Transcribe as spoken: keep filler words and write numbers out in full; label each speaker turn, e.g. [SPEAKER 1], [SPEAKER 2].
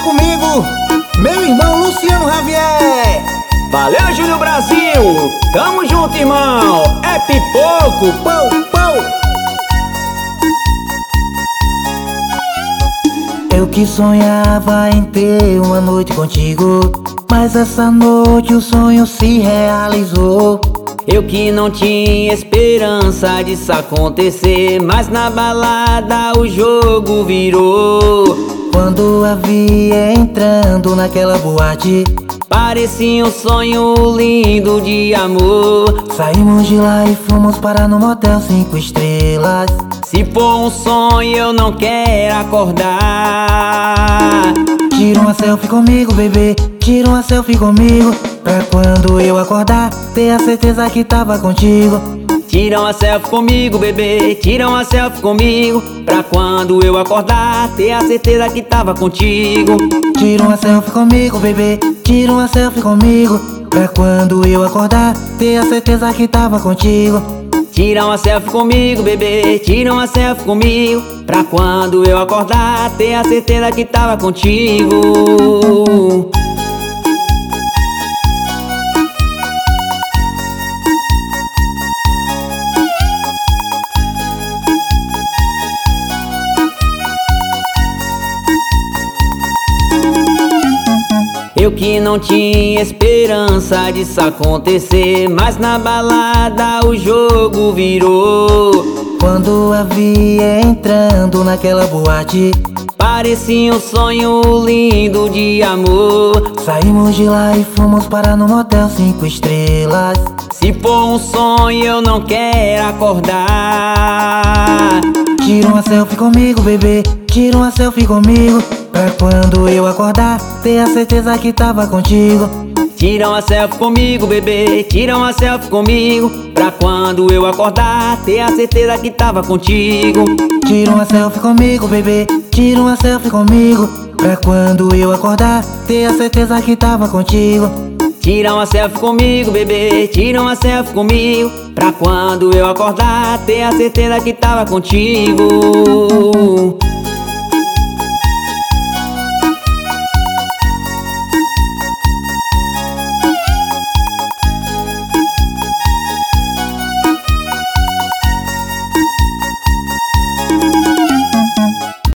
[SPEAKER 1] comigo, meu irmão Luciano Javier.
[SPEAKER 2] Valeu, Júnior Brasil! Tamo junto, irmão! É pipoco!
[SPEAKER 1] Pou, pou.
[SPEAKER 3] Eu que sonhava em ter uma noite contigo, mas essa noite o sonho se realizou.
[SPEAKER 2] Eu que não tinha esperança disso acontecer, mas na balada o jogo virou.
[SPEAKER 3] Quando a vi entrando naquela boate,
[SPEAKER 2] parecia um sonho lindo de amor.
[SPEAKER 3] saímos de lá e fomos parar no motel cinco estrelas.
[SPEAKER 2] Se for um sonho eu não quero acordar.
[SPEAKER 3] Tira uma selfie comigo, bebê, tira uma selfie comigo, pra quando eu acordar ter a certeza que tava contigo.
[SPEAKER 2] Tira uma selfie comigo, bebê, tira uma selfie comigo, pra quando eu acordar ter a certeza que tava contigo.
[SPEAKER 3] Tira uma selfie comigo, bebê, tira uma selfie comigo, pra quando eu acordar ter a certeza que tava contigo.
[SPEAKER 2] Tira uma selfie comigo, bebê, tira uma selfie comigo, pra quando eu acordar ter a certeza que tava contigo. Eu que não tinha esperança disso acontecer, mas na balada o jogo virou.
[SPEAKER 3] Quando a vi entrando naquela boate,
[SPEAKER 2] parecia um sonho lindo de amor.
[SPEAKER 3] saímos de lá e fomos parar no motel cinco estrelas.
[SPEAKER 2] Se for um sonho eu não quero acordar.
[SPEAKER 3] Tira uma selfie comigo, bebê, tira uma selfie comigo, pra quando eu acordar ter a certeza que tava contigo.
[SPEAKER 2] Tira uma selfie comigo, bebê, tira uma selfie comigo, pra quando eu acordar ter a certeza que tava contigo.
[SPEAKER 3] Tira uma selfie comigo, bebê, tira uma selfie comigo, pra quando eu acordar ter a certeza que tava contigo.
[SPEAKER 2] Tira uma selfie comigo, bebê, tira uma selfie comigo, pra quando eu acordar ter a certeza que tava contigo.